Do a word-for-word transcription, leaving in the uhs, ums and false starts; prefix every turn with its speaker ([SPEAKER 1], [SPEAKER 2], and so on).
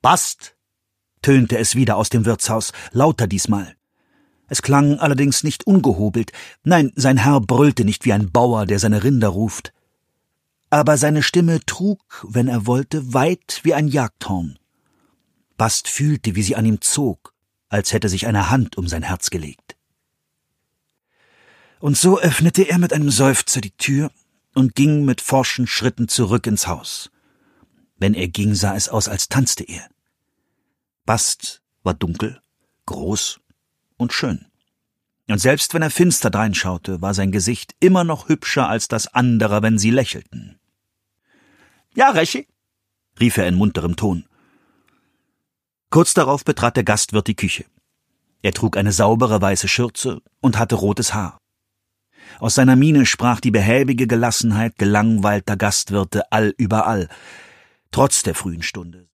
[SPEAKER 1] »Bast«, tönte es wieder aus dem Wirtshaus, lauter diesmal. Es klang allerdings nicht ungehobelt, nein, sein Herr brüllte nicht wie ein Bauer, der seine Rinder ruft. Aber seine Stimme trug, wenn er wollte, weit wie ein Jagdhorn. Bast fühlte, wie sie an ihm zog, als hätte sich eine Hand um sein Herz gelegt. Und so öffnete er mit einem Seufzer die Tür und ging mit forschen Schritten zurück ins Haus. Wenn er ging, sah es aus, als tanzte er. Bast war dunkel, groß und schön. Und selbst wenn er finster dreinschaute, war sein Gesicht immer noch hübscher als das anderer, wenn sie lächelten. »Ja, Reschi«, rief er in munterem Ton. Kurz darauf betrat der Gastwirt die Küche. Er trug eine saubere weiße Schürze und hatte rotes Haar. Aus seiner Miene sprach die behäbige Gelassenheit gelangweilter Gastwirte allüberall, trotz der frühen Stunde.